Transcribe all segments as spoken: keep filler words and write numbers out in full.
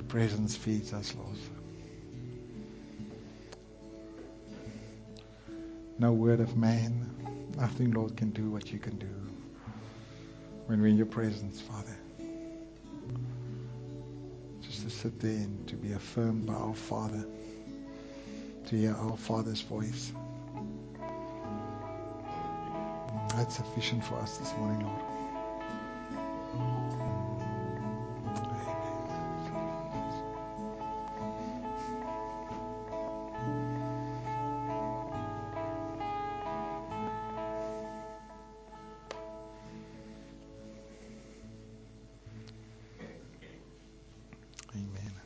presence feeds us, Lord. No word of man, nothing, Lord, can do what you can do when we're in your presence, Father. Just to sit there and to be affirmed by our Father, to hear our Father's voice. That's sufficient for us this morning, Lord. Amen.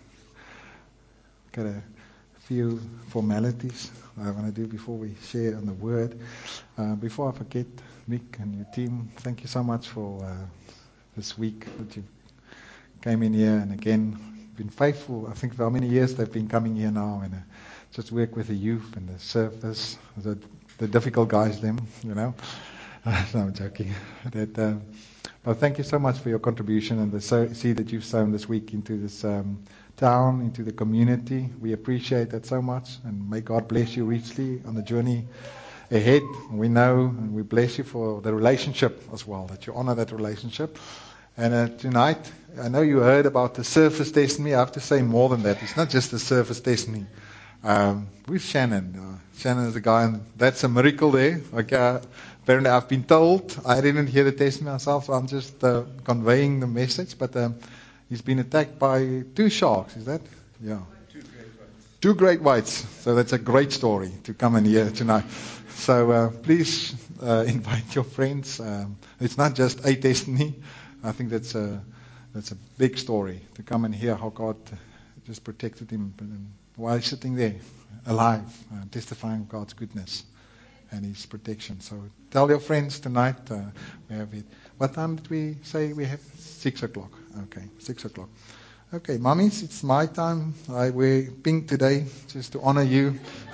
Got a few formalities I want to do before we share on the word. Uh, before I forget, Nick and your team, thank you so much for uh, this week that you came in here and again been faithful. I think for how many years they've been coming here now and uh, just work with the youth and the service, the, the difficult guys, them, you know. No, I'm joking. That, um, but thank you so much for your contribution and the so- seed that you've sown this week into this um, town, into the community. We appreciate that so much, and may God bless you richly on the journey ahead. We know and we bless you for the relationship as well, that you honor that relationship. And uh, tonight, I know you heard about the surface destiny. I have to say more than that. It's not just the surface destiny. Um, with Shannon. Uh, Shannon is a guy, and that's a miracle there. Okay, uh, apparently I've been told. I didn't hear the testimony myself, so I'm just uh, conveying the message. But um, he's been attacked by two sharks. Is that? Yeah. Two great whites. Two great whites. So that's a great story to come and hear tonight. So uh, please uh, invite your friends. Um, it's not just a testimony. I think that's a that's a big story to come and hear how God just protected him while he's sitting there, alive, uh, testifying of God's goodness and His protection. So tell your friends tonight. Uh, we have it. What time did we say we have? Six o'clock. Okay, six o'clock. Okay, mummies, it's my time. I wear pink today just to honor you.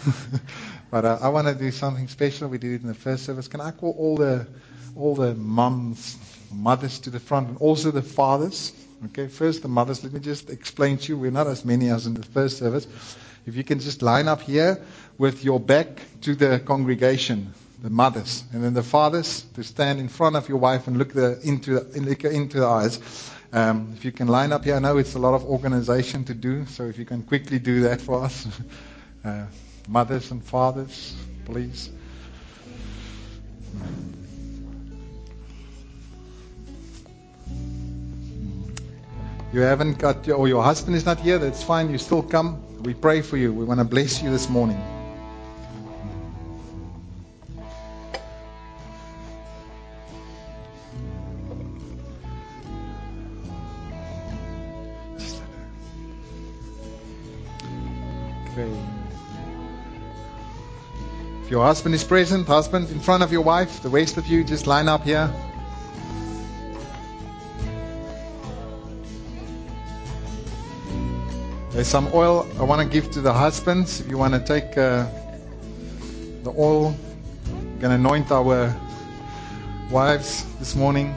But uh, I want to do something special. We did it in the first service. Can I call all the all the mums, mothers to the front, and also the fathers? Okay, first the mothers. Let me just explain to you. We're not as many as in the first service. If you can just line up here with your back to the congregation, the mothers, and then the fathers to stand in front of your wife and look the, into the, look into the eyes. Um, if you can line up here, I know it's a lot of organization to do, so if you can quickly do that for us. Uh, mothers and fathers, please. You haven't got your, or your husband is not here, that's fine, you still come. We pray for you. We want to bless you this morning. Okay. If your husband is present, husband in front of your wife, the rest of you just line up here. There's some oil I want to give to the husbands. If you want to take uh, the oil, we're going to anoint our wives this morning.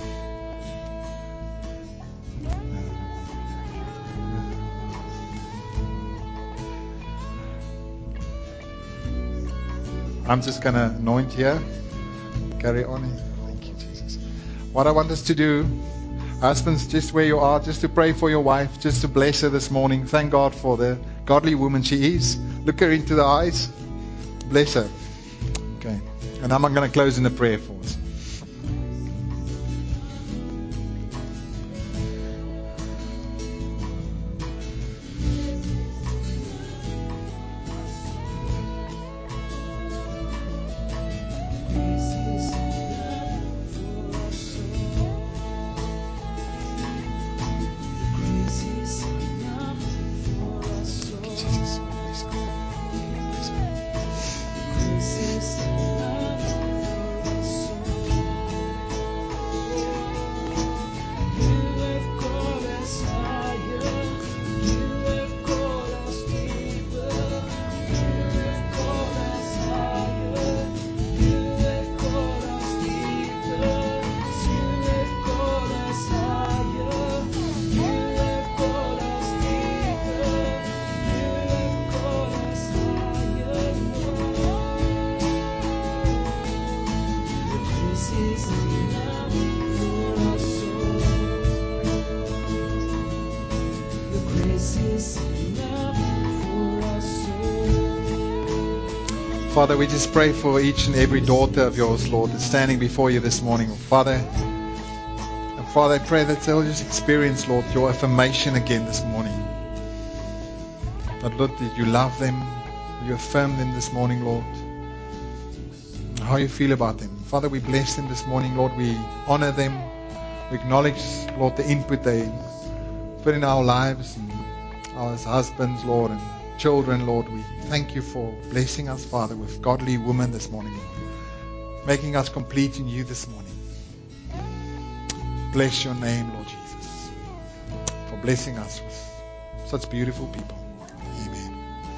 I'm just going to anoint here. Carry on. Thank you, Jesus. What I want us to do, husbands, just where you are, just to pray for your wife, just to bless her this morning. Thank God for the godly woman she is. Look her into the eyes. Bless her. Okay. And I'm going to close in a prayer for us. Father, we just pray for each and every daughter of yours, Lord, that's standing before you this morning. Father, and Father, I pray that they'll just experience, Lord, your affirmation again this morning. That, Lord, that you love them, you affirm them this morning, Lord. How you feel about them. Father, we bless them this morning, Lord. We honor them. We acknowledge, Lord, the input they put in our lives and as husbands, Lord, and children, Lord. We thank you for blessing us, Father, with godly women this morning, Lord. Making us complete in you this morning. Bless your name, Lord Jesus, for blessing us with such beautiful people. Amen.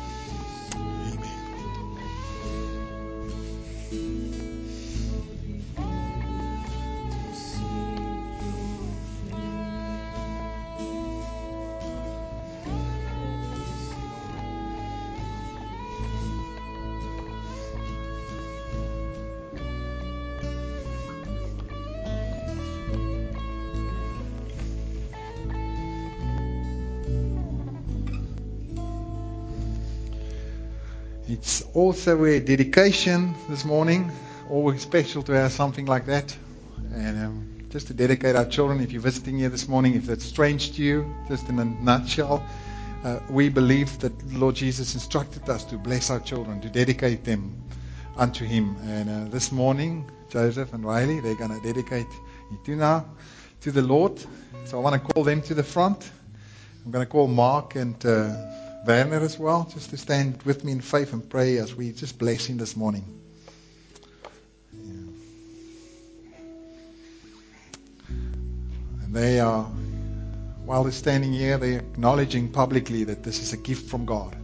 It's also a dedication this morning. Always special to have something like that. And um, just to dedicate our children, if you're visiting here this morning, if that's strange to you, just in a nutshell, uh, we believe that Lord Jesus instructed us to bless our children, to dedicate them unto Him. And uh, this morning, Joseph and Riley, they're going to dedicate Ituna to the Lord. So I want to call them to the front. I'm going to call Mark and Uh, Werner as well, just to stand with me in faith and pray as we just bless him this morning. Yeah. And they are, while they're standing here, they're acknowledging publicly that this is a gift from God.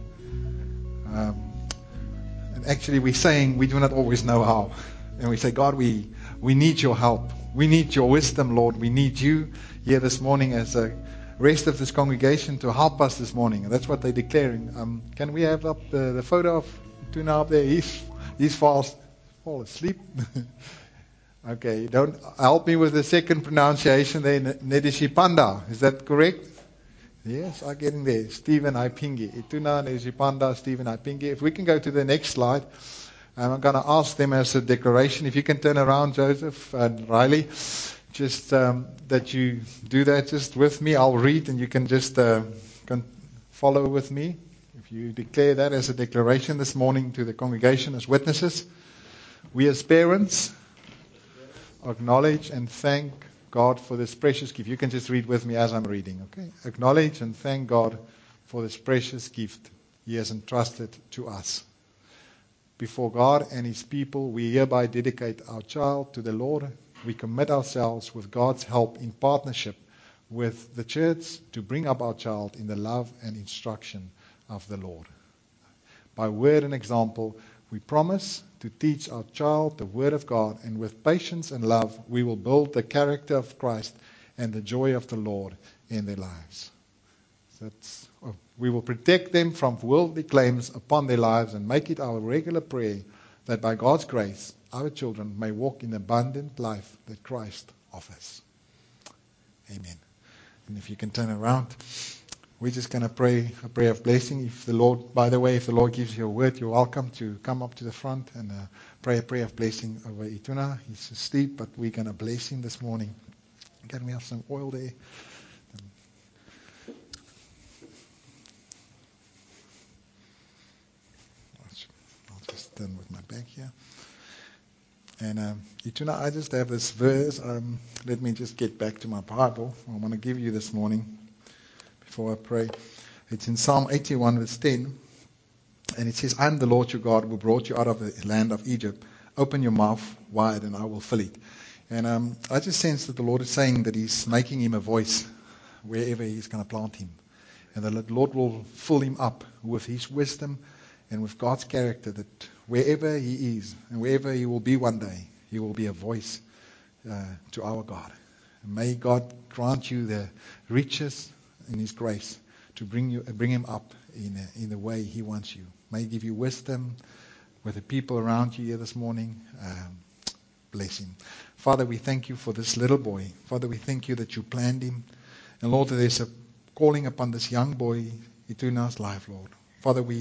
Um, and actually we're saying we do not always know how. And we say, God, we, we need your help. We need your wisdom, Lord. We need you here this morning as a rest of this congregation to help us this morning. And that's what they're declaring. Um, can we have up the, the photo of Tuna up there? He's, he's fast, fall asleep. Okay, don't help me with the second pronunciation there, Nedishipanda. Is that correct? Yes, I'm getting there. Stephen Ipingi. Ituna Nedishipanda, Stephen Ipingi. If we can go to the next slide. Um, I'm going to ask them as a declaration. If you can turn around, Joseph and Riley. Just um, that you do that just with me. I'll read and you can just uh, can follow with me. If you declare that as a declaration this morning to the congregation as witnesses. We as parents acknowledge and thank God for this precious gift. You can just read with me as I'm reading, okay? Acknowledge and thank God for this precious gift He has entrusted to us. Before God and His people, we hereby dedicate our child to the Lord. We commit ourselves with God's help in partnership with the church to bring up our child in the love and instruction of the Lord. By word and example, we promise to teach our child the Word of God, and with patience and love, we will build the character of Christ and the joy of the Lord in their lives. That's, oh, we will protect them from worldly claims upon their lives and make it our regular prayer that by God's grace, our children may walk in the abundant life that Christ offers. Amen. And if you can turn around, we're just going to pray a prayer of blessing. If the Lord, by the way, if the Lord gives you a word, you're welcome to come up to the front and uh, pray a prayer of blessing over Ituna. He's asleep, but we're going to bless him this morning. Can we have some oil there? I'll just turn with my back here. And um, Ituna, I just have this verse. Um, let me just get back to my Bible. I want to give you this morning before I pray. It's in Psalm eighty-one, verse ten. And it says, I am the Lord your God who brought you out of the land of Egypt. Open your mouth wide and I will fill it. And um, I just sense that the Lord is saying that He's making him a voice wherever He's going to plant him. And the Lord will fill him up with His wisdom and with God's character, that wherever he is and wherever he will be one day, he will be a voice uh, to our God. And may God grant you the riches in His grace to bring you, bring him up in a, in the way He wants you. May He give you wisdom with the people around you here this morning. Um, bless him. Father, we thank you for this little boy. Father, we thank you that you planned him. And Lord, there's a calling upon this young boy, Ituna's life, Lord. Father, we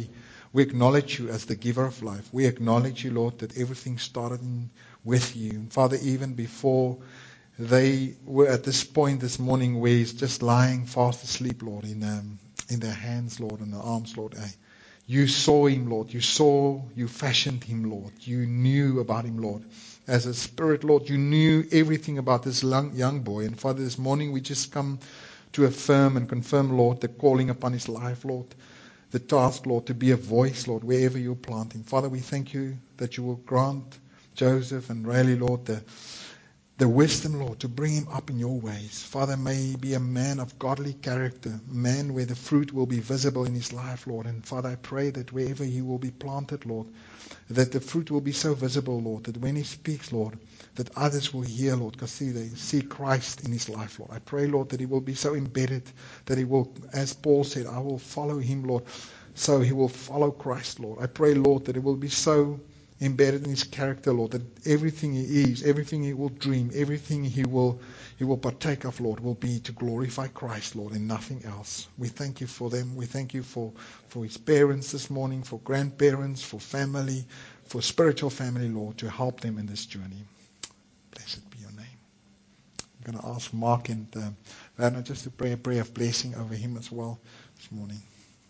We acknowledge you as the giver of life. We acknowledge you, Lord, that everything started in, with you. And Father, even before they were at this point this morning where he's just lying fast asleep, Lord, in um, in their hands, Lord, and their arms, Lord. Eh, You saw him, Lord. You saw, you fashioned him, Lord. You knew about him, Lord. As a spirit, Lord, you knew everything about this young, young boy. And Father, this morning we just come to affirm and confirm, Lord, the calling upon his life, Lord. The task, Lord, to be a voice, Lord, wherever you plant him. Father, we thank you that you will grant Joseph and Riley, Lord, the The wisdom, Lord, to bring him up in your ways. Father, may he be a man of godly character, a man where the fruit will be visible in his life, Lord. And Father, I pray that wherever he will be planted, Lord, that the fruit will be so visible, Lord, that when he speaks, Lord, that others will hear, Lord, because see, they see Christ in his life, Lord. I pray, Lord, that he will be so embedded that he will, as Paul said, I will follow him, Lord, so he will follow Christ, Lord. I pray, Lord, that it will be so embedded in his character, Lord, that everything he is, everything he will dream, everything he will he will partake of, Lord, will be to glorify Christ, Lord, and nothing else. We thank you for them. We thank you for, for his parents this morning, for grandparents, for family, for spiritual family, Lord, to help them in this journey. Blessed be your name. I'm going to ask Mark and uh, Werner just to pray a prayer of blessing over him as well this morning.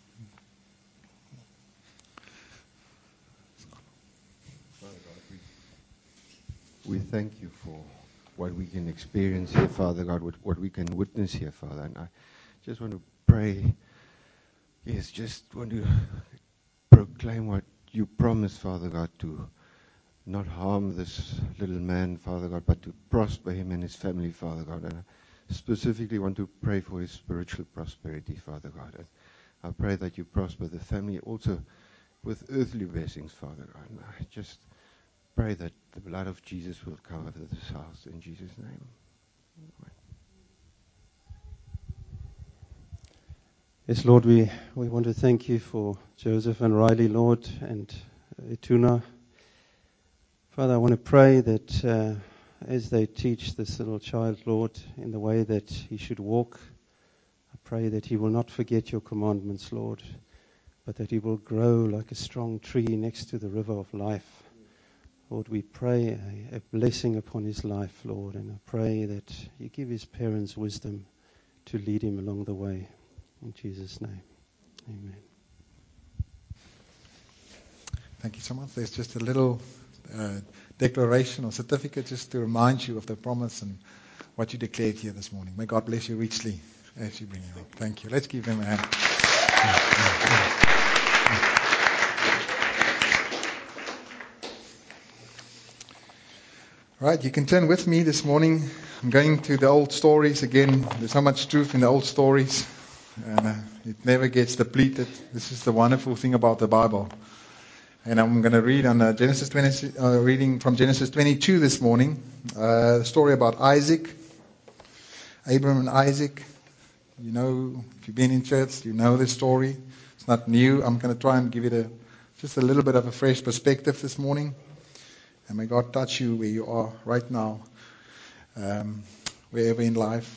We thank you for what we can experience here, Father God, what, what we can witness here, Father. And I just want to pray, yes, just want to proclaim what you promised, Father God, to not harm this little man, Father God, but to prosper him and his family, Father God. And I specifically want to pray for his spiritual prosperity, Father God. And I pray that you prosper the family also with earthly blessings, Father God. And I just pray that the blood of Jesus will cover this house in Jesus' name. Amen. Yes, Lord, we, we want to thank you for Joseph and Riley, Lord, and Ituna. Father, I want to pray that uh, as they teach this little child, Lord, in the way that he should walk, I pray that he will not forget your commandments, Lord, but that he will grow like a strong tree next to the river of life. Lord, we pray a, a blessing upon his life, Lord, and I pray that you give his parents wisdom to lead him along the way. In Jesus' name, amen. Thank you so much. There's just a little uh, declaration or certificate just to remind you of the promise and what you declared here this morning. May God bless you richly as you bring it up. Thank you. Let's give them a hand. Right, you can turn with me this morning. I'm going to the old stories again. There's so much truth in the old stories, and uh, it never gets depleted. This is the wonderful thing about the Bible. And I'm going to read on uh, Genesis twenty, uh, reading from Genesis twenty-two this morning, uh, the story about Isaac, Abraham and Isaac. You know, if you've been in church, you know this story. It's not new. I'm going to try and give it a just a little bit of a fresh perspective this morning. And may God touch you where you are right now, um, wherever in life.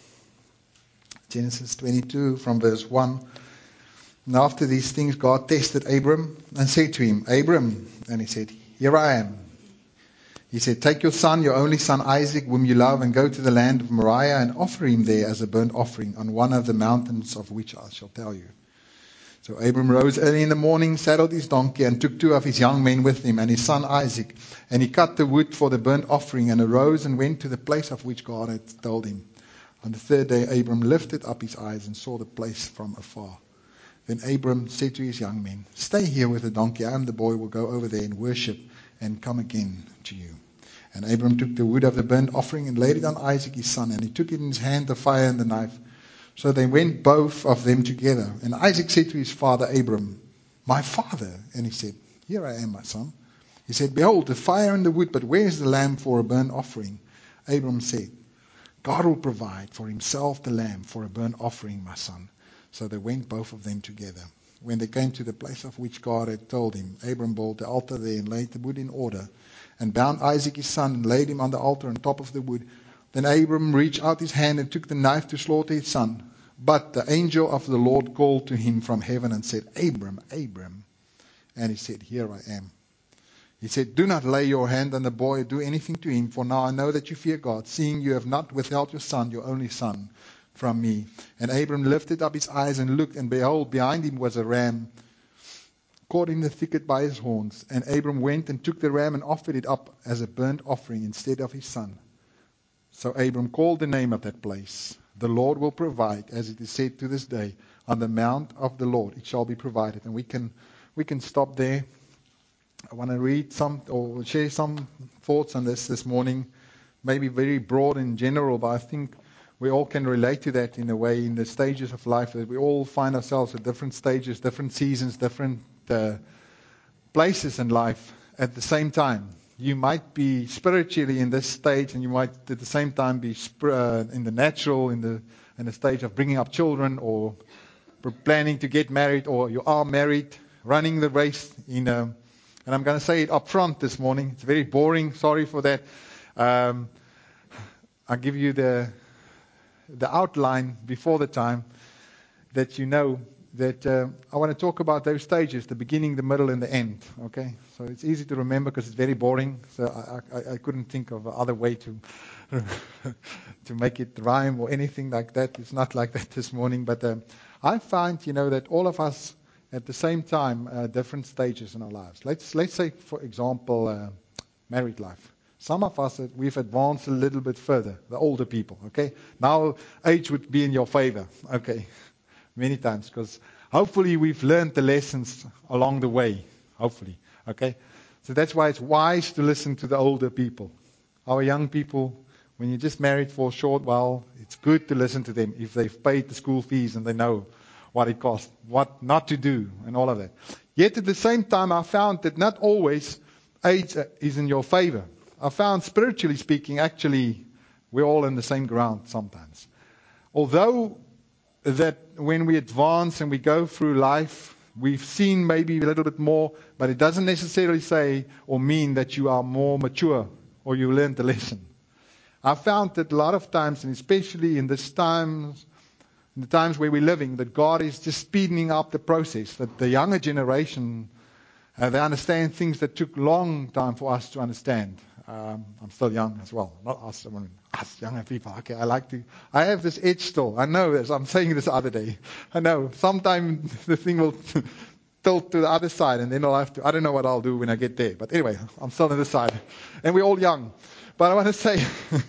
Genesis twenty-two from verse one. And after these things, God tested Abram and said to him, Abram, and he said, here I am. He said, take your son, your only son Isaac, whom you love, and go to the land of Moriah and offer him there as a burnt offering on one of the mountains of which I shall tell you. So Abram rose early in the morning, saddled his donkey, and took two of his young men with him, and his son Isaac. And he cut the wood for the burnt offering, and arose and went to the place of which God had told him. On the third day Abram lifted up his eyes and saw the place from afar. Then Abram said to his young men, stay here with the donkey. I and the boy will go over there and worship and come again to you. And Abram took the wood of the burnt offering and laid it on Isaac his son, and he took it in his hand, the fire and the knife. So they went both of them together. And Isaac said to his father Abram, my father. And he said, here I am, my son. He said, behold, the fire and the wood, but where is the lamb for a burnt offering? Abram said, God will provide for himself the lamb for a burnt offering, my son. So they went both of them together. When they came to the place of which God had told him, Abram built the altar there and laid the wood in order, and bound Isaac his son and laid him on the altar on top of the wood. Then Abram reached out his hand and took the knife to slaughter his son. But the angel of the Lord called to him from heaven and said, Abram, Abram. And he said, here I am. He said, do not lay your hand on the boy or do anything to him, for now I know that you fear God, seeing you have not withheld your son, your only son, from me. And Abram lifted up his eyes and looked, and behold, behind him was a ram caught in the thicket by his horns. And Abram went and took the ram and offered it up as a burnt offering instead of his son. So Abram called the name of that place, the Lord will provide, as it is said to this day, on the mount of the Lord it shall be provided. And we can we can stop there. I want to read some or share some thoughts on this this morning, maybe very broad in general, but I think we all can relate to that in a way, in the stages of life, that we all find ourselves at different stages, different seasons, different uh, places in life at the same time. You might be spiritually in this stage, and you might at the same time be uh, in the natural, in the in the stage of bringing up children, or planning to get married, or you are married, running the race. In a, and I'm going to say it up front this morning. It's very boring. Sorry for that. Um, I'll give you the the outline before the time, that you know that uh, I want to talk about those stages, the beginning, the middle, and the end. Okay, so it's easy to remember because it's very boring. So I, I, I couldn't think of other way to to make it rhyme or anything like that. It's not like that this morning. But um, I find, you know, that all of us at the same time, uh, different stages in our lives. Let's let's say, for example, uh, married life. Some of us, we've advanced a little bit further, the older people, okay? Now, age would be in your favor, okay, many times, because hopefully we've learned the lessons along the way, hopefully, okay? So that's why it's wise to listen to the older people. Our young people, when you're just married for a short while, it's good to listen to them if they've paid the school fees and they know what it costs, what not to do, and all of that. Yet at the same time, I found that not always age is in your favor. I found, spiritually speaking, actually, we're all in the same ground sometimes. Although that when we advance and we go through life, we've seen maybe a little bit more, but it doesn't necessarily say or mean that you are more mature or you learned the lesson. I found that a lot of times, and especially in this times, in the times where we're living, that God is just speeding up the process, that the younger generation, uh, they understand things that took long time for us to understand. Um, I'm still young as well. Not us, I mean, us younger people. Okay, I like to. I have this edge still. I know this. I'm saying this the other day. I know. Sometime the thing will tilt to the other side, and then I'll have to. I don't know what I'll do when I get there. But anyway, I'm still on this side, and we're all young. But I want to say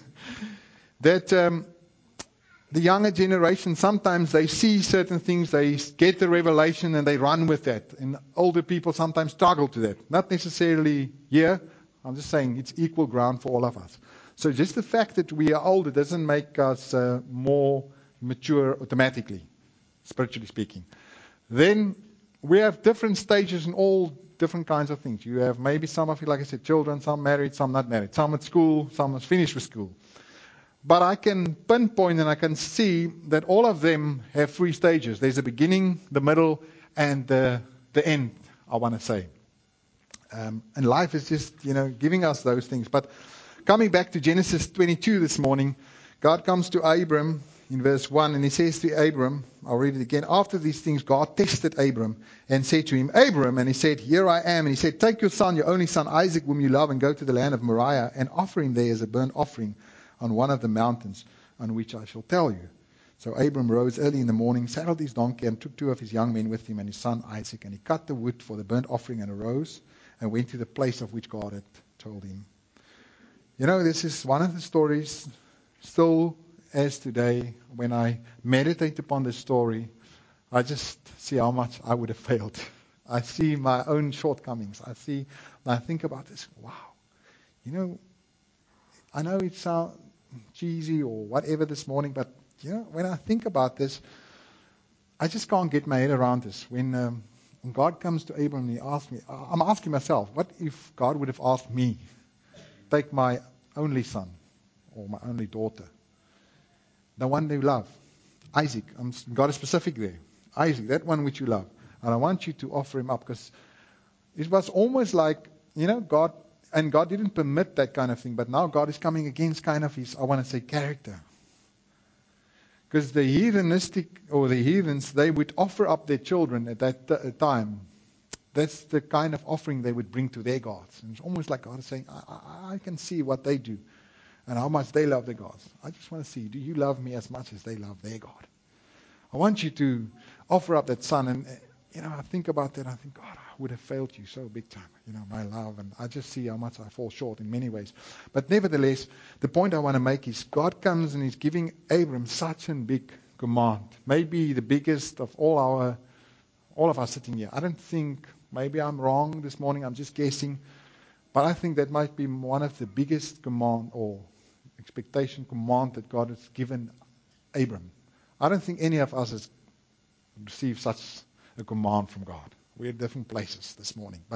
that um, the younger generation, sometimes they see certain things, they get the revelation, and they run with that. And older people sometimes struggle to that. Not necessarily here. I'm just saying it's equal ground for all of us. So just the fact that we are older doesn't make us uh, more mature automatically, spiritually speaking. Then we have different stages in all different kinds of things. You have maybe some of you, like I said, children, some married, some not married, some at school, some has finished with school. But I can pinpoint and I can see that all of them have three stages. There's a beginning, the middle, and the, the end, I want to say. Um, and life is just, you know, giving us those things. But coming back to Genesis twenty-two this morning, God comes to Abram in verse one, and he says to Abram, I'll read it again. After these things, God tested Abram and said to him, Abram, and he said, here I am. And he said, take your son, your only son, Isaac, whom you love, and go to the land of Moriah and offer him there as a burnt offering on one of the mountains on which I shall tell you. So Abram rose early in the morning, saddled his donkey, and took two of his young men with him and his son Isaac. And he cut the wood for the burnt offering and arose and went to the place of which God had told him. You know, this is one of the stories, still as today, when I meditate upon this story, I just see how much I would have failed. I see my own shortcomings. I see, I think about this, wow. You know, I know it sounds cheesy or whatever this morning, but, you know, when I think about this, I just can't get my head around this. When... Um, When God comes to Abram and he asks me, I'm asking myself, what if God would have asked me, take my only son or my only daughter, the one they love, Isaac, I'm, God is specific there, Isaac, that one which you love, and I want you to offer him up, because it was almost like, you know, God, and God didn't permit that kind of thing, but now God is coming against kind of his, I want to say, character. Because the heathenistic, or the heathens, they would offer up their children at that t- time That's the kind of offering they would bring to their gods. And it's almost like God is saying, I, I, I can see what they do and how much they love their gods. I just want to see, do you love me as much as they love their God? I want you to offer up that son. And, you know, I think about that and I think, God, I would have failed you so big time, you know, my love. And I just see how much I fall short in many ways. But nevertheless, the point I want to make is God comes and He's giving Abram such a big command. Maybe the biggest of all our, all of us sitting here. I don't think, maybe I'm wrong this morning, I'm just guessing. But I think that might be one of the biggest command or expectation command that God has given Abram. I don't think any of us has received such a command from God. We're at different places this morning. But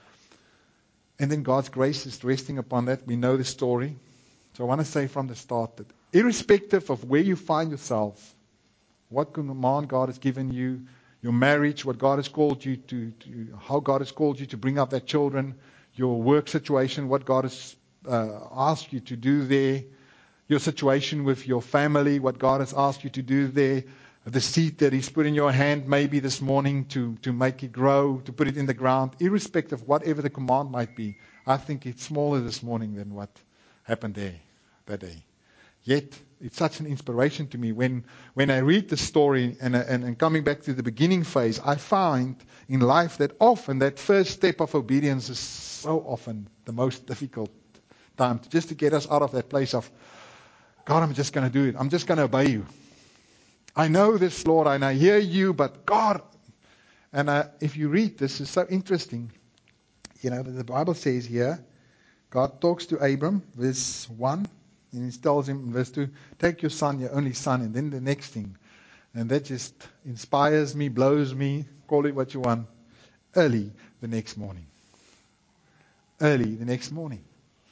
and then God's grace is resting upon that. We know the story. So I want to say from the start that irrespective of where you find yourself, what command God has given you, your marriage, what God has called you to, to how God has called you to bring up that children, your work situation, what God has uh, asked you to do there, your situation with your family, what God has asked you to do there, the seed that He's put in your hand maybe this morning to, to make it grow, to put it in the ground, irrespective of whatever the command might be. I think it's smaller this morning than what happened there that day. Yet, it's such an inspiration to me. When when I read the story and, and, and coming back to the beginning phase, I find in life that often that first step of obedience is so often the most difficult time, to, just to get us out of that place of, God, I'm just going to do it. I'm just going to obey you. I know this, Lord, and I hear you, but God. And uh, if you read this, it's so interesting. You know, the Bible says here, God talks to Abram, verse one, and He tells him in verse two, take your son, your only son, and then the next thing. And that just inspires me, blows me, call it what you want. Early the next morning. Early the next morning.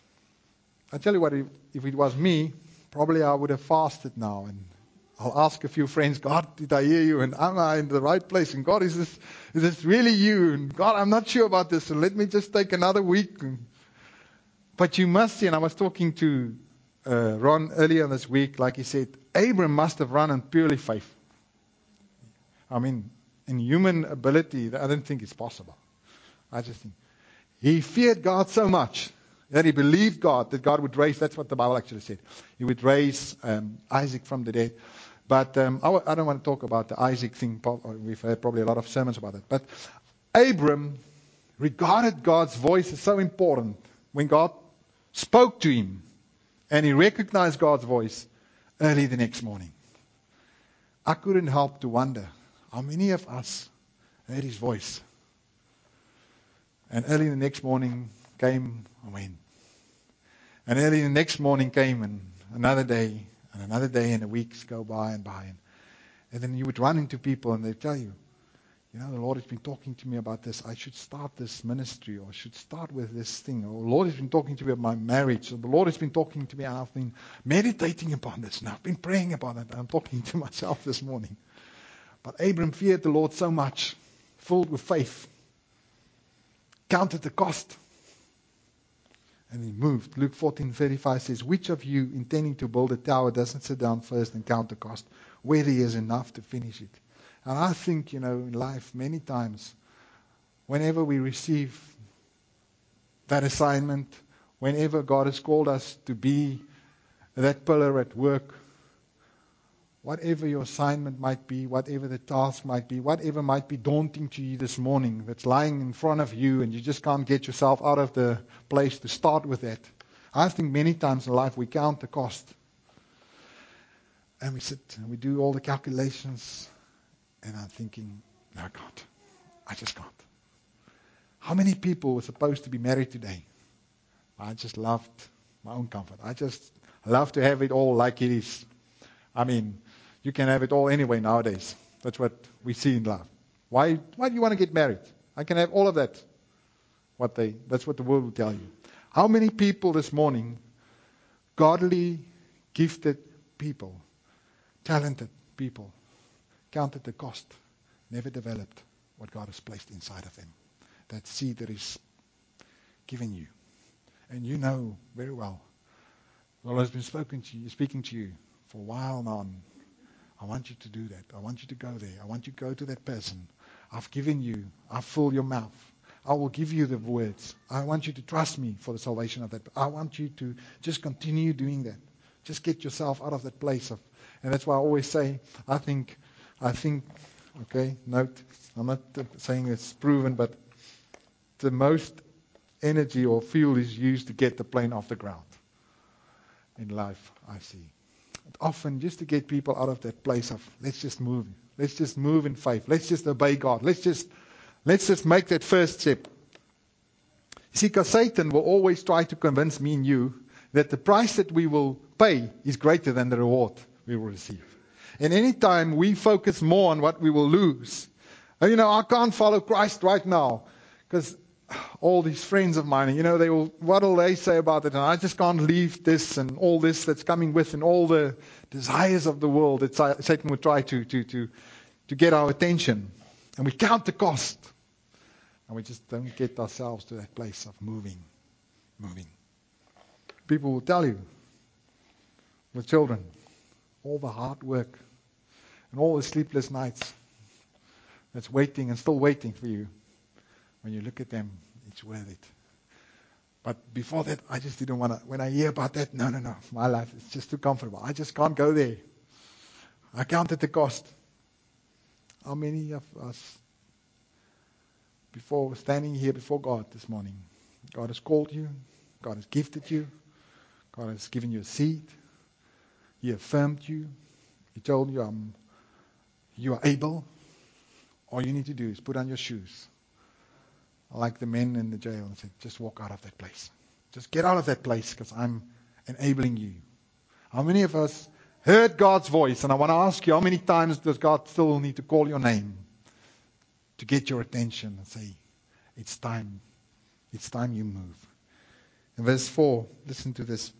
I tell you what, if, if it was me, probably I would have fasted now, and I'll ask a few friends, God, did I hear you? And am I in the right place? And God, is this is this really you? And God, I'm not sure about this, so let me just take another week. But you must see, and I was talking to uh, Ron earlier this week, like he said, Abram must have run on purely faith. I mean, in human ability, I don't think it's possible. I just think he feared God so much that he believed God, that God would raise, that's what the Bible actually said. He would raise um, Isaac from the dead. But um, I, w- I don't want to talk about the Isaac thing. We've heard probably a lot of sermons about it. But Abram regarded God's voice as so important. When God spoke to him and he recognized God's voice early the next morning. I couldn't help to wonder how many of us heard His voice. And early the next morning came and went. And early the next morning came and another day, and another day, and the weeks go by and by. And, and then you would run into people and they'd tell you, you know, the Lord has been talking to me about this. I should start this ministry, or I should start with this thing. Or the Lord has been talking to me about my marriage. Or the Lord has been talking to me, and I've been meditating upon this, and I've been praying about it. I'm talking to myself this morning. But Abram feared the Lord so much, filled with faith, counted the cost, and he moved. Luke fourteen thirty-five says, which of you intending to build a tower doesn't sit down first and count the cost, whether he has enough to finish it? And I think, you know, in life, many times, whenever we receive that assignment, whenever God has called us to be that pillar at work, whatever your assignment might be, whatever the task might be, whatever might be daunting to you this morning, that's lying in front of you and you just can't get yourself out of the place to start with that. I think many times in life we count the cost. And we sit and we do all the calculations. And I'm thinking, no, I can't. I just can't. How many people were supposed to be married today? I just loved my own comfort. I just love to have it all like it is. I mean, you can have it all anyway nowadays. That's what we see in life. Why, why do you want to get married? I can have all of that. What they, that's what the world will tell you. How many people this morning, godly, gifted people, talented people, counted the cost, never developed what God has placed inside of them. That seed that is given you. And you know very well, the Lord has been spoken to you, speaking to you for a while now. I want you to do that. I want you to go there. I want you to go to that person. I've given you, I've filled your mouth. I will give you the words. I want you to trust me for the salvation of that. I want you to just continue doing that. Just get yourself out of that place of, and that's why I always say, I think, I think, okay, note, I'm not saying it's proven, but the most energy or fuel is used to get the plane off the ground. In life, I see. Often just to get people out of that place of, let's just move. Let's just move in faith. Let's just obey God. Let's just, let's just make that first step. You see, because Satan will always try to convince me and you that the price that we will pay is greater than the reward we will receive. And anytime we focus more on what we will lose, you know, I can't follow Christ right now because all these friends of mine, you know, they will, what will they say about it? And I just can't leave this and all this that's coming with and all the desires of the world that Satan would try to, to, to, to get our attention. And we count the cost. And we just don't get ourselves to that place of moving, moving. People will tell you, with children, all the hard work and all the sleepless nights that's waiting and still waiting for you. When you look at them, it's worth it. But before that, I just didn't want to. When I hear about that, no, no, no. My life is just too comfortable. I just can't go there. I counted the cost. How many of us, before standing here before God this morning, God has called you, God has gifted you, God has given you a seed, He affirmed you, He told you, um, you are able. All you need to do is put on your shoes. Like the men in the jail and said, just walk out of that place. Just get out of that place because I'm enabling you. How many of us heard God's voice? And I want to ask you, how many times does God still need to call your name to get your attention and say, it's time. It's time you move. In verse four, listen to this.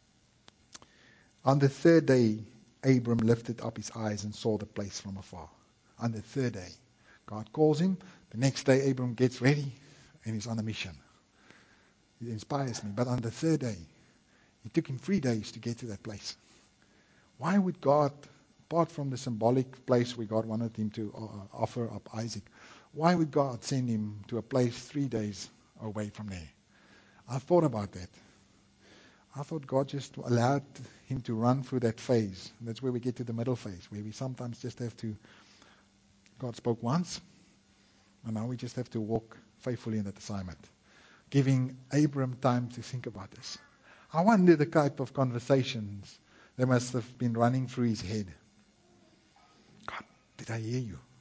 On the third day, Abram lifted up his eyes and saw the place from afar. On the third day, God calls him. The next day, Abram gets ready and he's on a mission. It inspires me. But on the third day, it took him three days to get to that place. Why would God, apart from the symbolic place where God wanted him to uh, offer up Isaac, why would God send him to a place three days away from there? I thought about that. I thought God just allowed him to run through that phase. That's where we get to the middle phase, where we sometimes just have to, God spoke once, and now we just have to walk faithfully in that assignment. Giving Abram time to think about this. I wonder the type of conversations that must have been running through his head. God, did I hear you?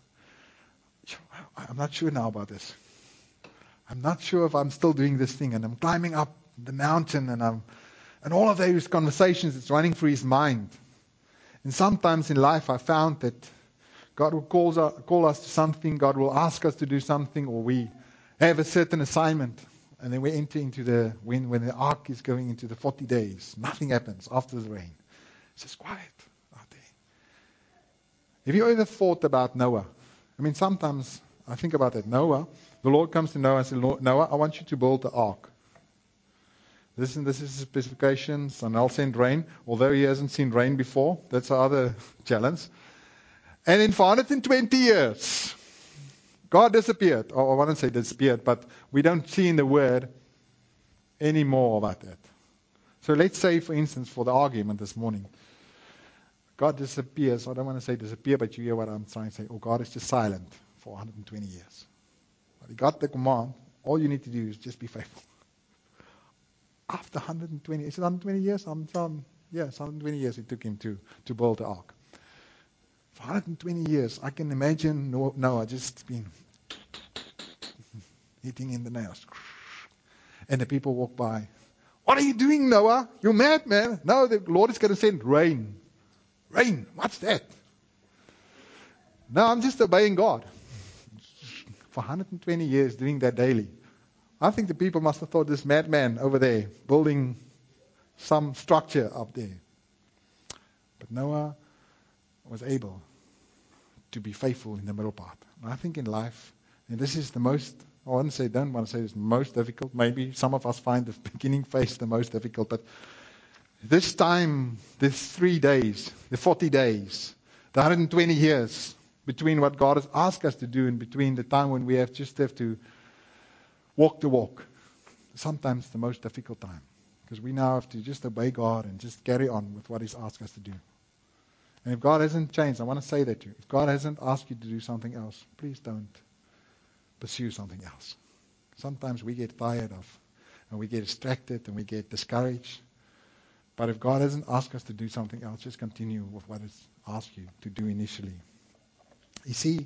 I'm not sure now about this. I'm not sure if I'm still doing this thing, and I'm climbing up the mountain, and I'm, and all of those conversations that's running through his mind. And sometimes in life I found that God will call us, call us to something, God will ask us to do something, or we have a certain assignment, and then we enter into the, when, when the ark is going into the forty days, nothing happens after the rain. It's just quiet out there. Have you ever thought about Noah? I mean, sometimes I think about that. Noah, the Lord comes to Noah and says, Noah, I want you to build the ark. Listen, this is the specifications, and I'll send rain, although he hasn't seen rain before. That's our other challenge. And in four hundred twenty years, God disappeared. Or I want to say disappeared, but we don't see in the Word any more about that. So let's say, for instance, for the argument this morning, God disappears. I don't want to say disappear, but you hear what I'm trying to say. Or God is just silent for one hundred twenty years. But He got the command. All you need to do is just be faithful. After one hundred twenty, is it one hundred twenty years? I'm, um, yes, one hundred twenty years it took him to, to build the ark. For one hundred twenty years, I can imagine Noah just been hitting in the nails. And the people walk by. What are you doing, Noah? You're mad, man. No, the Lord is going to send rain. Rain, what's that? No, I'm just obeying God. For one hundred twenty years, doing that daily. I think the people must have thought this madman over there, building some structure up there. But Noah was able to be faithful in the middle part. And I think in life, and this is the most, I want to say, don't want to say it's most difficult. Maybe some of us find the beginning phase the most difficult. But this time, this three days, the forty days, the one hundred twenty years, between what God has asked us to do and between the time when we have just have to walk the walk. Sometimes the most difficult time. Because we now have to just obey God and just carry on with what He's asked us to do. And if God hasn't changed, I want to say that to you. If God hasn't asked you to do something else, please don't pursue something else. Sometimes we get tired of, and we get distracted, and we get discouraged. But if God hasn't asked us to do something else, just continue with what He's asked you to do initially. You see,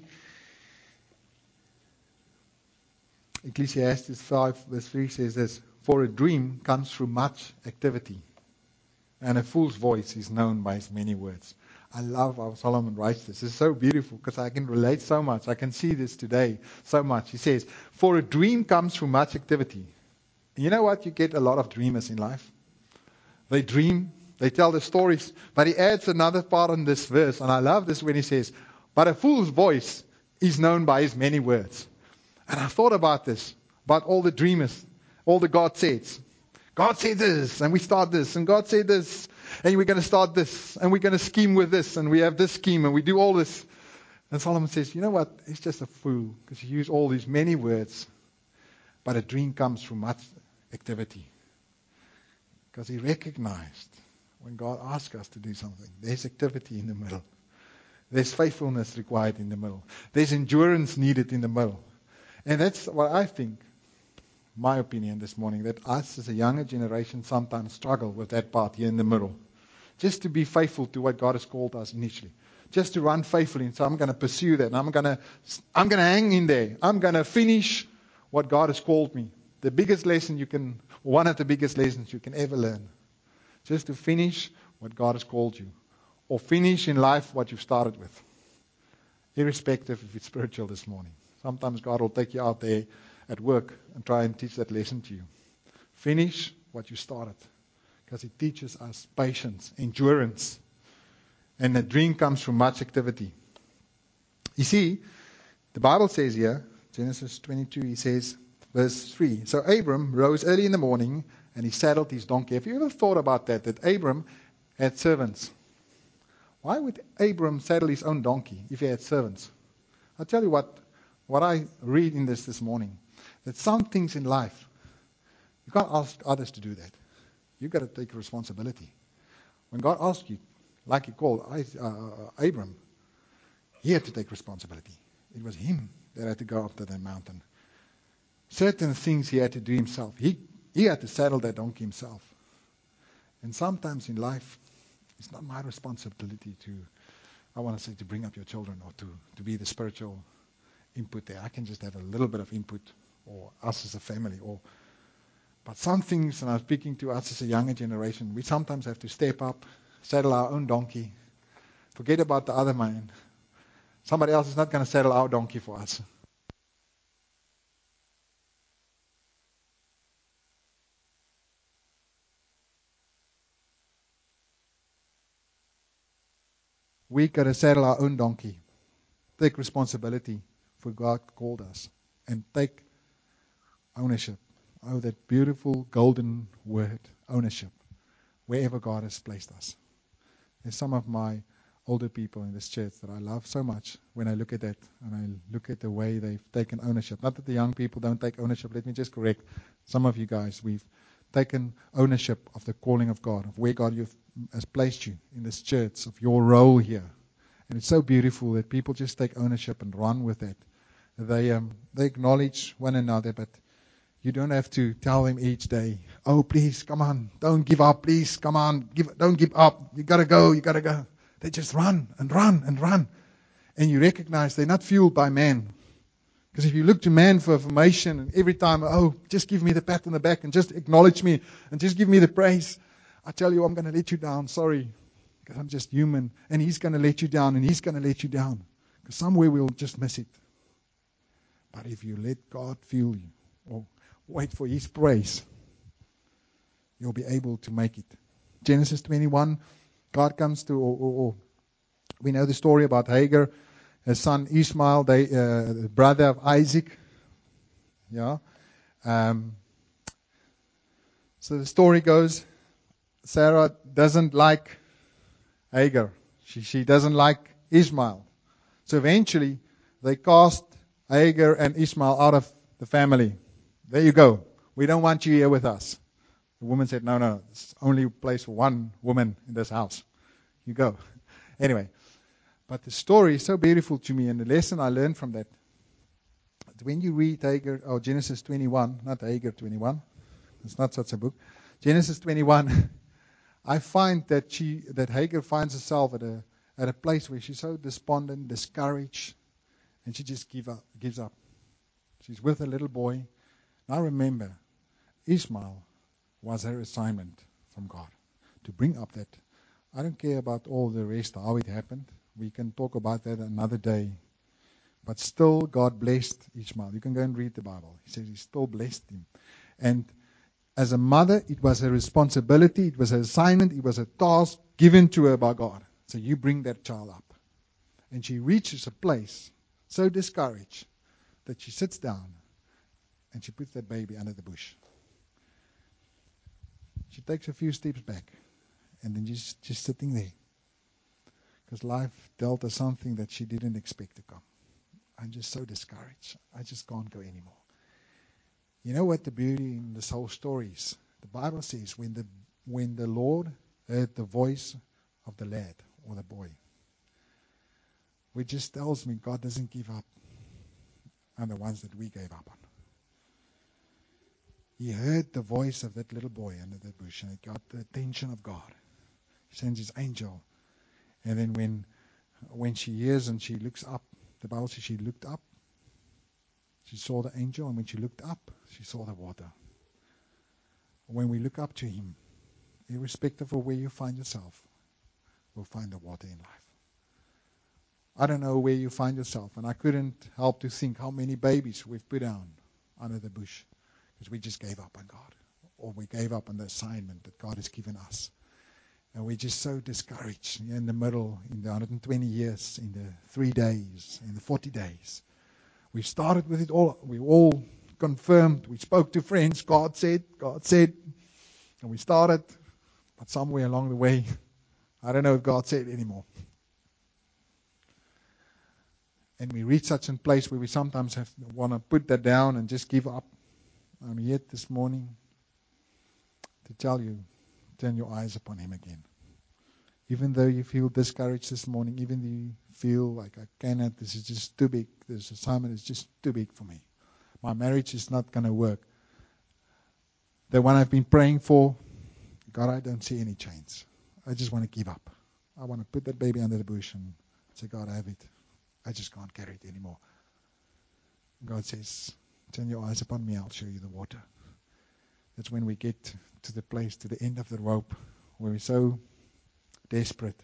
Ecclesiastes five verse three says this, for a dream comes through much activity, and a fool's voice is known by his many words. I love how Solomon writes this. It's so beautiful because I can relate so much. I can see this today so much. He says, for a dream comes through much activity. And you know what? You get a lot of dreamers in life. They dream, they tell the stories. But he adds another part in this verse, and I love this when he says, but a fool's voice is known by his many words. And I thought about this, about all the dreamers, all the God says. God said this, and we start this, and God said this, and we're going to start this, and we're going to scheme with this, and we have this scheme, and we do all this. And Solomon says, you know what? He's just a fool, because he used all these many words, but a dream comes from much activity. Because he recognized when God asks us to do something, there's activity in the middle. There's faithfulness required in the middle. There's endurance needed in the middle. And that's what I think, my opinion this morning, that us as a younger generation sometimes struggle with that part here in the middle. Just to be faithful to what God has called us initially. Just to run faithfully. And so I'm going to pursue that. And I'm going to, I'm going to hang in there. I'm going to finish what God has called me. The biggest lesson you can, one of the biggest lessons you can ever learn. Just to finish what God has called you. Or finish in life what you've started with. Irrespective if it's spiritual this morning. Sometimes God will take you out there at work and try and teach that lesson to you. Finish what you started. Because it teaches us patience, endurance. And a dream comes from much activity. You see, the Bible says here, Genesis twenty-two, he says, verse three. So Abram rose early in the morning and he saddled his donkey. Have you ever thought about that? That Abram had servants. Why would Abram saddle his own donkey if he had servants? I'll tell you what, what I read in this this morning. That some things in life, you can't ask others to do that. You've got to take responsibility. When God asked you, like he called uh, Abram, he had to take responsibility. It was him that had to go up to that mountain. Certain things he had to do himself. He, he had to saddle that donkey himself. And sometimes in life, it's not my responsibility to, I want to say, to bring up your children or to, to be the spiritual input there. I can just have a little bit of input, or us as a family. Or, but some things, and I'm speaking to us as a younger generation, we sometimes have to step up, saddle our own donkey, forget about the other man. Somebody else is not going to saddle our donkey for us. We got to saddle our own donkey. Take responsibility for God called us. And take ownership. Oh, that beautiful golden word, ownership. Wherever God has placed us. There's some of my older people in this church that I love so much when I look at that and I look at the way they've taken ownership. Not that the young people don't take ownership. Let me just correct some of you guys. We've taken ownership of the calling of God, of where God has placed you in this church, of your role here. And it's so beautiful that people just take ownership and run with it. They um, they acknowledge one another, but you don't have to tell them each day, oh, please, come on, don't give up, please, come on, give, don't give up, you got to go, you got to go. They just run and run and run. And you recognize they're not fueled by man. Because if you look to man for information, and every time, oh, just give me the pat on the back and just acknowledge me and just give me the praise, I tell you, I'm going to let you down, sorry, because I'm just human. And he's going to let you down and he's going to let you down. Because somewhere we'll just miss it. But if you let God fuel you, or wait for his praise, you'll be able to make it. Genesis twenty-one, God comes to, or, or, or we know the story about Hagar, her son Ishmael, they, uh, the brother of Isaac. Yeah. Um, so the story goes, Sarah doesn't like Hagar. She, she doesn't like Ishmael. So eventually, they cast Hagar and Ishmael out of the family. There you go. We don't want you here with us. The woman said, no, no, it's only a place for one woman in this house. You go. Anyway, but the story is so beautiful to me, and the lesson I learned from that, when you read Hagar, or Genesis twenty-one, not Hagar twenty-one, it's not such a book, Genesis twenty-one, I find that she, that Hagar finds herself at a at a place where she's so despondent, discouraged, and she just give up, gives up. She's with a little boy. Now remember, Ishmael was her assignment from God to bring up that. I don't care about all the rest, how it happened. We can talk about that another day. But still, God blessed Ishmael. You can go and read the Bible. He says he still blessed him. And as a mother, it was her responsibility, it was her assignment, it was a task given to her by God. So you bring that child up. And she reaches a place so discouraged that she sits down and she puts that baby under the bush. She takes a few steps back and then she's just sitting there. Because life dealt her something that she didn't expect to come. I'm just so discouraged. I just can't go anymore. You know what the beauty in this whole story is? The Bible says when the when the Lord heard the voice of the lad or the boy, which just tells me God doesn't give up on the ones that we gave up on. He heard the voice of that little boy under the bush, and it got the attention of God. He sends his angel. And then when when she hears and she looks up, the Bible says she looked up. She saw the angel, and when she looked up, she saw the water. When we look up to him, irrespective of where you find yourself, we'll find the water in life. I don't know where you find yourself, and I couldn't help to think how many babies we've put down under the bush because we just gave up on God, or we gave up on the assignment that God has given us. And we're just so discouraged in the middle, in the one hundred twenty years, in the three days, in the forty days. We started with it all. We all confirmed. We spoke to friends. God said, God said. And we started. But somewhere along the way, I don't know if God said anymore. And we reach such a place where we sometimes have to want to put that down and just give up. I'm here this morning to tell you, turn your eyes upon him again. Even though you feel discouraged this morning, even though you feel like I cannot, this is just too big, this assignment is just too big for me. My marriage is not going to work. The one I've been praying for, God, I don't see any change. I just want to give up. I want to put that baby under the bush and say, God, I have it. I just can't carry it anymore. God says, turn your eyes upon me, I'll show you the water. That's when we get to the place, to the end of the rope, where we're so desperate.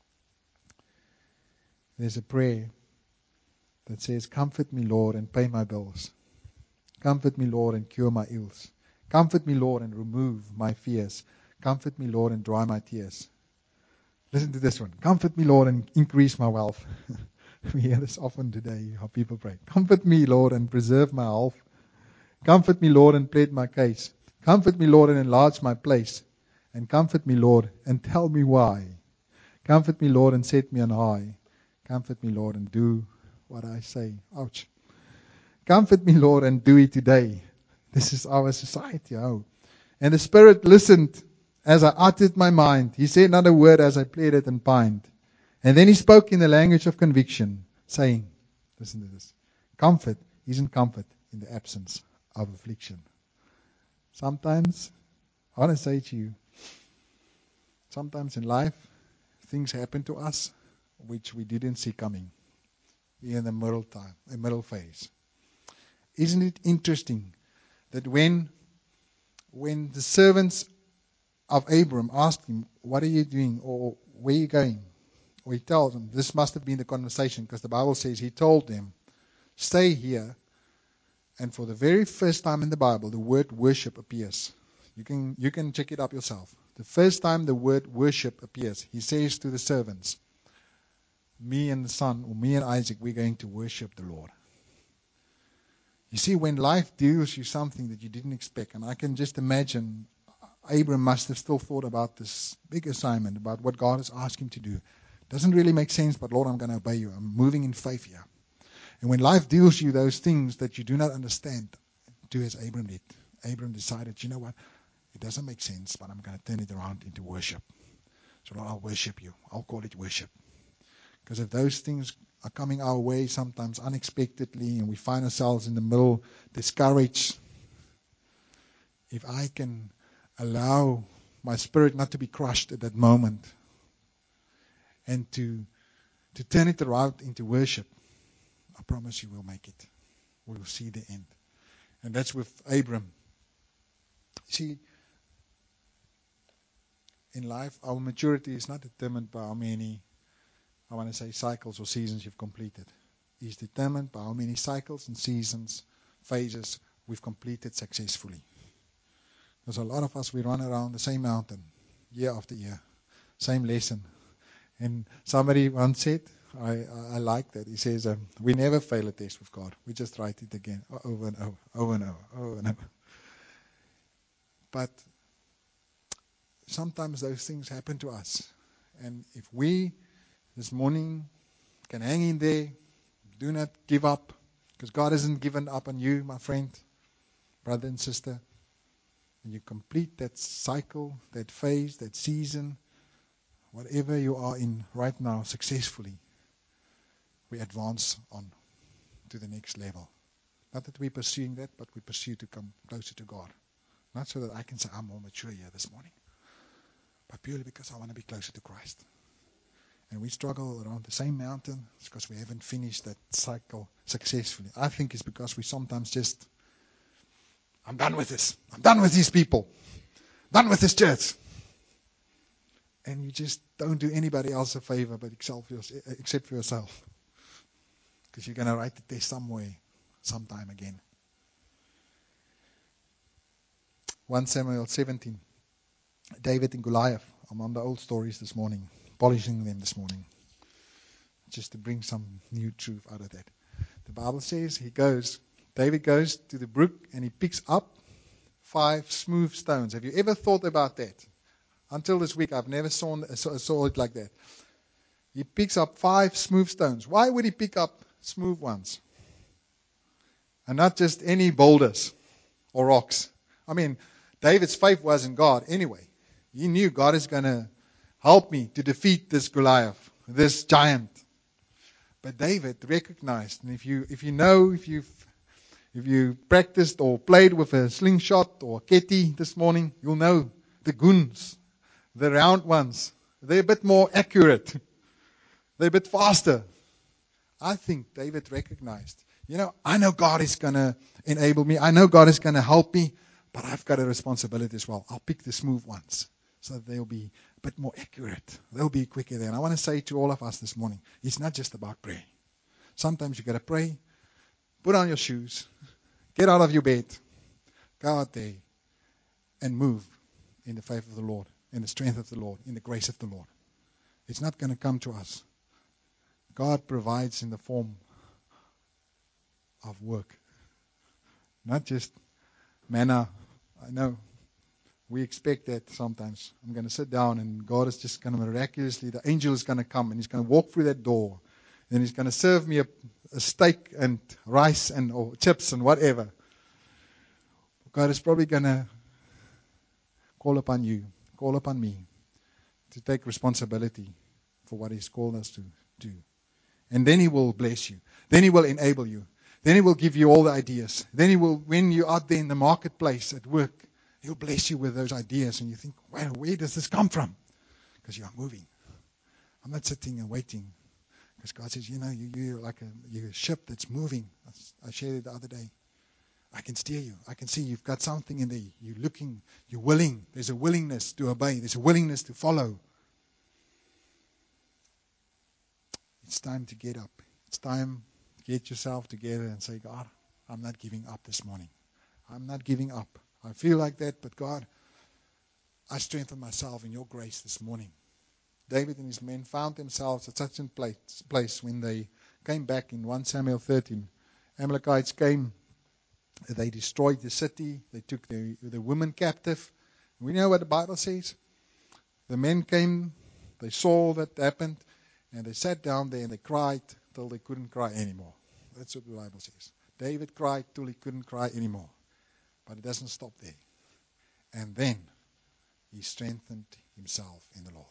There's a prayer that says, comfort me, Lord, and pay my bills. Comfort me, Lord, and cure my ills. Comfort me, Lord, and remove my fears. Comfort me, Lord, and dry my tears. Listen to this one. Comfort me, Lord, and increase my wealth. We hear this often today, how people pray. Comfort me, Lord, and preserve my health. Comfort me, Lord, and plead my case. Comfort me, Lord, and enlarge my place. And comfort me, Lord, and tell me why. Comfort me, Lord, and set me on high. Comfort me, Lord, and do what I say. Ouch. Comfort me, Lord, and do it today. This is our society. Oh. And the Spirit listened as I uttered my mind. He said not a word as I pleaded and pined. And then he spoke in the language of conviction, saying, listen to this, comfort isn't comfort in the absence of affliction. Sometimes, I want to say to you, sometimes in life, things happen to us which we didn't see coming. We're in the middle time, the middle phase. Isn't it interesting that when, when the servants of Abram asked him, what are you doing, or where are you going? Or he tells them, this must have been the conversation, because the Bible says he told them, stay here. And for the very first time in the Bible, the word worship appears. You can you can check it up yourself. The first time the word worship appears, he says to the servants, me and the son, or me and Isaac, we're going to worship the Lord. You see, when life deals you something that you didn't expect, and I can just imagine Abram must have still thought about this big assignment, about what God has asked him to do. Doesn't really make sense, but Lord, I'm going to obey you. I'm moving in faith here. And when life deals you those things that you do not understand, do as Abram did. Abram decided, you know what? It doesn't make sense, but I'm going to turn it around into worship. So Lord, I'll worship you. I'll call it worship. Because if those things are coming our way sometimes unexpectedly and we find ourselves in the middle, discouraged, if I can allow my spirit not to be crushed at that moment and to to turn it around into worship, I promise you we'll make it. We will see the end. And that's with Abram. See, in life, our maturity is not determined by how many, I want to say, cycles or seasons you've completed. It's determined by how many cycles and seasons, phases we've completed successfully. There's a lot of us, we run around the same mountain year after year, same lesson. And somebody once said, I, I, I like that. He says, um, we never fail a test with God. We just write it again, over and over, over and over, over and over. But sometimes those things happen to us. And if we, this morning, can hang in there, do not give up, because God hasn't given up on you, my friend, brother and sister. And you complete that cycle, that phase, that season, whatever you are in right now successfully, we advance on to the next level. Not that we're pursuing that, but we pursue to come closer to God. Not so that I can say I'm more mature here this morning, but purely because I want to be closer to Christ. And we struggle around the same mountain. It's because we haven't finished that cycle successfully. I think it's because we sometimes just, I'm done with this. I'm done with these people. Done with this church. And you just don't do anybody else a favor but except for yourself. Because you're going to write the test somewhere, sometime again. First Samuel seventeen. David and Goliath. I'm on the old stories this morning, polishing them this morning, just to bring some new truth out of that. The Bible says he goes, David goes to the brook and he picks up five smooth stones. Have you ever thought about that? Until this week, I've never saw, saw it like that. He picks up five smooth stones. Why would he pick up smooth ones? And not just any boulders or rocks. I mean, David's faith was in God anyway. He knew God is going to help me to defeat this Goliath, this giant. But David recognized, and if you if you know, if you've if you practiced or played with a slingshot or a ketty this morning, you'll know the guns, the round ones. They're a bit more accurate. They're a bit faster. I think David recognized, you know, I know God is going to enable me. I know God is going to help me, but I've got a responsibility as well. I'll pick the smooth ones so that they'll be a bit more accurate. They'll be quicker there. And I want to say to all of us this morning, it's not just about prayer. Sometimes you got to pray, put on your shoes, get out of your bed, go out there and move in the faith of the Lord, in the strength of the Lord, in the grace of the Lord. It's not going to come to us. God provides in the form of work, not just manna. I know we expect that sometimes. I'm going to sit down and God is just going to miraculously, the angel is going to come and he's going to walk through that door and he's going to serve me a, a steak and rice and or chips and whatever. God is probably going to call upon you, call upon me to take responsibility for what he's called us to do. And then he will bless you. Then he will enable you. Then he will give you all the ideas. Then he will, when you're out there in the marketplace at work, he'll bless you with those ideas. And you think, well, where does this come from? Because you are moving. I'm not sitting and waiting. Because God says, you know, you, you're like a, you're a ship that's moving. I shared it the other day. I can steer you. I can see you've got something in there. You're looking. You're willing. There's a willingness to obey. There's a willingness to follow. It's time to get up. It's time to get yourself together and say, God, I'm not giving up this morning. I'm not giving up. I feel like that, but God, I strengthen myself in your grace this morning. David and his men found themselves at such a place, place when they came back in First Samuel thirteen. Amalekites came. They destroyed the city. They took the, the women captive. We know what the Bible says. The men came. They saw that happened. And they sat down there and they cried till they couldn't cry anymore. That's what the Bible says. David cried till he couldn't cry anymore. But it doesn't stop there. And then he strengthened himself in the Lord.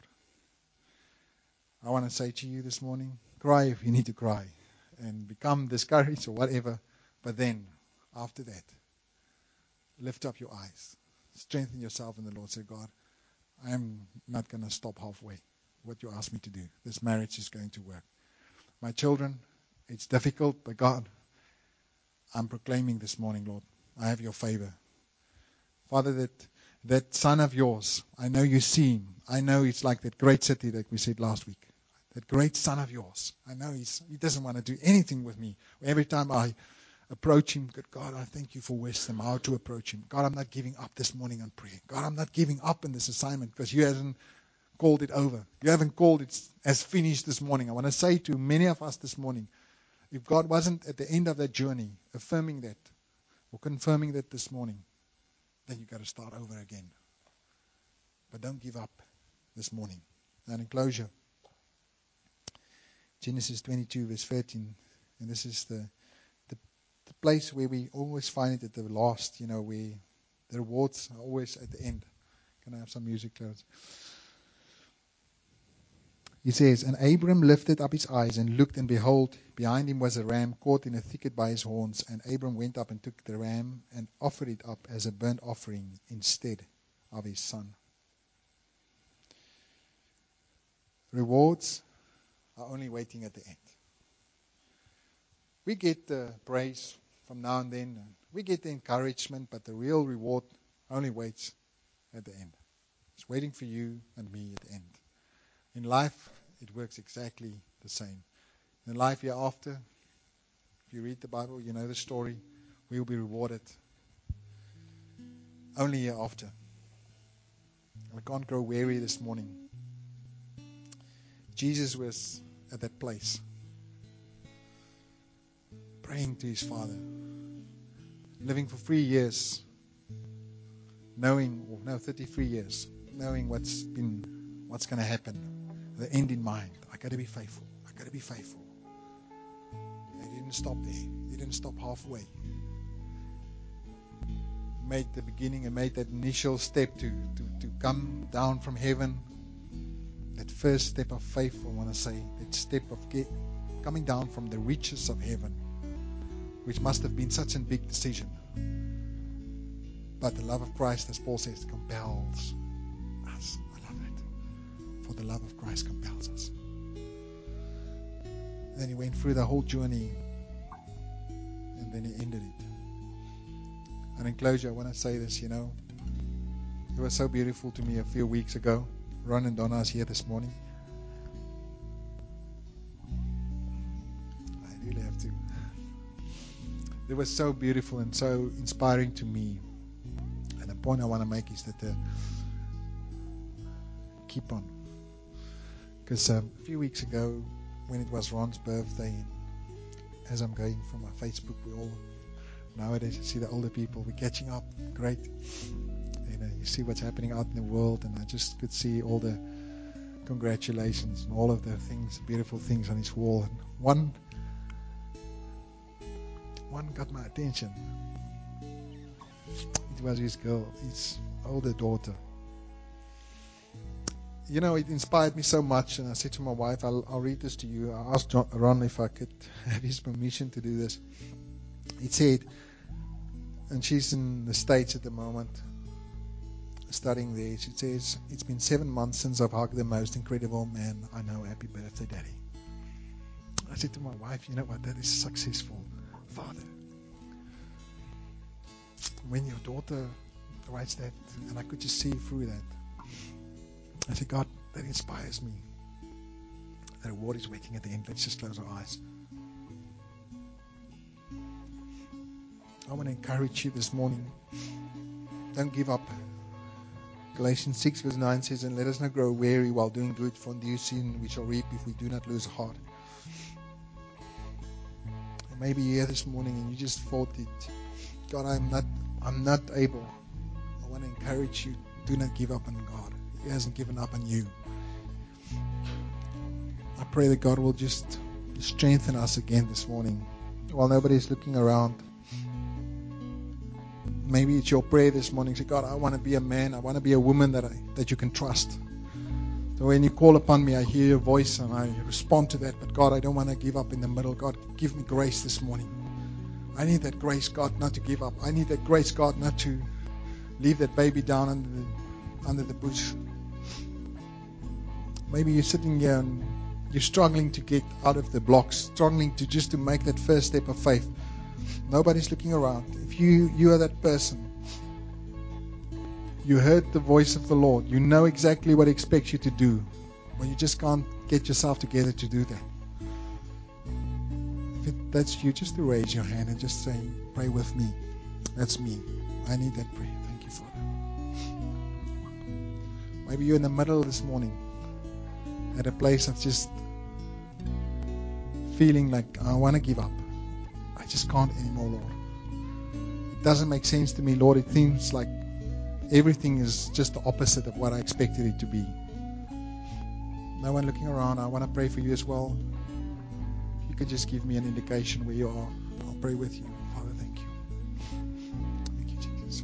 I want to say to you this morning, cry if you need to cry and become discouraged or whatever. But then, after that, lift up your eyes. Strengthen yourself in the Lord. Say, God, I'm not going to stop halfway what you asked me to do. This marriage is going to work. My children, it's difficult, but God, I'm proclaiming this morning, Lord, I have your favor. Father, that that son of yours, I know you see him. I know it's like that great city that we said last week. That great son of yours. I know he's, he doesn't want to do anything with me. Every time I approach him, good God, I thank you for wisdom, how to approach him. God, I'm not giving up this morning on prayer. God, I'm not giving up in this assignment because you haven't called it over. You haven't called it as finished this morning. I want to say to many of us this morning, if God wasn't at the end of that journey affirming that or confirming that this morning, then you've got to start over again. But don't give up this morning. And in closure, Genesis twenty-two verse thirteen, and this is the, the the place where we always find it at the last, you know, where the rewards are always at the end. Can I have some music, Clarence? He says, and Abram lifted up his eyes and looked, and behold, behind him was a ram caught in a thicket by his horns. And Abram went up and took the ram and offered it up as a burnt offering instead of his son. Rewards are only waiting at the end. We get the praise from now and then. And we get the encouragement, but the real reward only waits at the end. It's waiting for you and me at the end. In life, it works exactly the same. In life hereafter, if you read the Bible, you know the story, we will be rewarded only hereafter. We can't grow weary this morning. Jesus was at that place, praying to his Father, living for three years, knowing, or no, thirty-three years, knowing what's been, what's going to happen, the end in mind. I got to be faithful. I got to be faithful. He didn't stop there. He didn't stop halfway. Made the beginning and made that initial step to, to, to come down from heaven. That first step of faith, I want to say, that step of get, coming down from the riches of heaven, which must have been such a big decision. But the love of Christ, as Paul says, compels us. I love it. For the love of Christ compels us. Then he went through the whole journey, and then he ended it. And in closure, I want to say this, you know, it was so beautiful to me a few weeks ago. Ron and Donna is here this morning. I really have to. It was so beautiful and so inspiring to me. And the point I want to make is that uh, keep on. Because um, a few weeks ago, when it was Ron's birthday, as I'm going from my Facebook, we all, nowadays you see the older people, we're catching up. Great. You know, you see what's happening out in the world, and I just could see all the congratulations and all of the things, beautiful things on his wall. And one, one got my attention. It was his girl, his older daughter. You know, it inspired me so much, and I said to my wife, I'll, I'll read this to you. I asked John, Ron if I could have his permission to do this. It said, and she's in the States at the moment, studying there. She says, it's been seven months since I've hugged the most incredible man I know. Happy birthday, Daddy. I said to my wife, you know what, that is successful, Father. When your daughter writes that, and I could just see through that, I said, God, that inspires me. The reward is waiting at the end. Let's just close our eyes. I want to encourage you this morning. Don't give up. Galatians six verse nine says, and let us not grow weary while doing good, for in due season we shall reap if we do not lose heart. Or maybe you're here this morning and you just thought that, God, I'm not, I'm not able. I want to encourage you, do not give up on God. He hasn't given up on you. I pray that God will just strengthen us again this morning. While nobody's looking around, maybe it's your prayer this morning. Say, God, I want to be a man. I want to be a woman that I, that you can trust. So when you call upon me, I hear your voice and I respond to that. But God, I don't want to give up in the middle. God, give me grace this morning. I need that grace, God, not to give up. I need that grace, God, not to leave that baby down under the, under the bush. Maybe you're sitting here and you're struggling to get out of the blocks, struggling to just to make that first step of faith. Nobody's looking around. If you, you are that person, you heard the voice of the Lord. You know exactly what He expects you to do, but you just can't get yourself together to do that. If it, that's you, just to raise your hand and just say, pray with me. That's me. I need that prayer. Thank you, Father. Maybe you're in the middle this morning at a place of just feeling like I want to give up. I just can't anymore, Lord. It doesn't make sense to me, Lord. It seems like everything is just the opposite of what I expected it to be. No one looking around. I want to pray for you as well. If you could just give me an indication where you are, I'll pray with you. Father, thank you. Thank you, Jesus.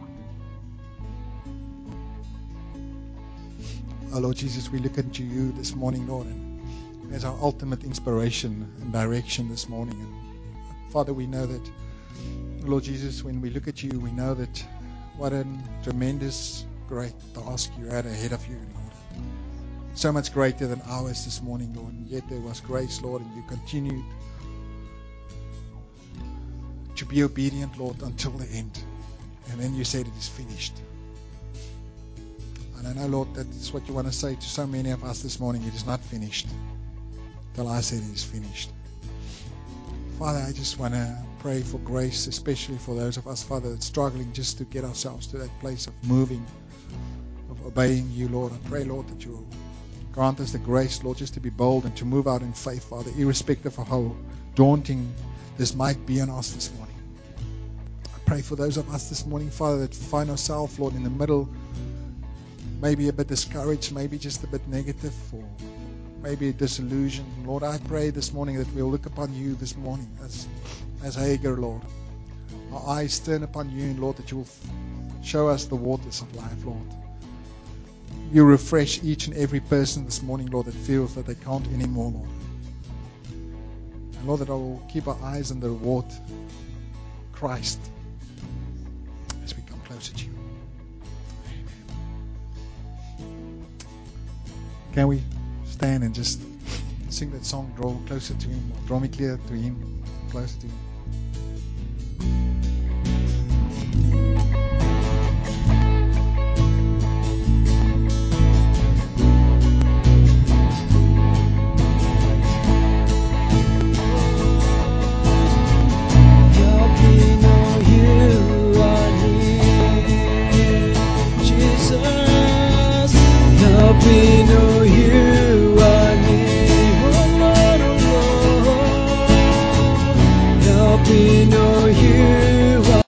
Oh, Lord Jesus, we look into you this morning, Lord, and as our ultimate inspiration and direction this morning. And Father, we know that, Lord Jesus, when we look at you, we know that what a tremendous, great task you had ahead of you, Lord. So much greater than ours this morning, Lord. And yet there was grace, Lord, and you continued to be obedient, Lord, until the end. And then you said it is finished. And I know, Lord, that's what you want to say to so many of us this morning. It is not finished till I said it is finished. Father, I just want to pray for grace, especially for those of us, Father, that's struggling just to get ourselves to that place of moving, of obeying you, Lord. I pray, Lord, that you will grant us the grace, Lord, just to be bold and to move out in faith, Father, irrespective of how daunting this might be on us this morning. I pray for those of us this morning, Father, that find ourselves, Lord, in the middle, maybe a bit discouraged, maybe just a bit negative, or maybe disillusioned. Lord, I pray this morning that we'll look upon you this morning as, as Hagar, Lord. Our eyes turn upon you, and Lord, that you will show us the waters of life, Lord. You refresh each and every person this morning, Lord, that feels that they can't anymore, Lord. And Lord, that I will keep our eyes on the reward, Christ, as we come closer to you. Amen. Can we stand and just sing that song, Draw Closer to Him, or Draw Me Clear to Him, closer to Him?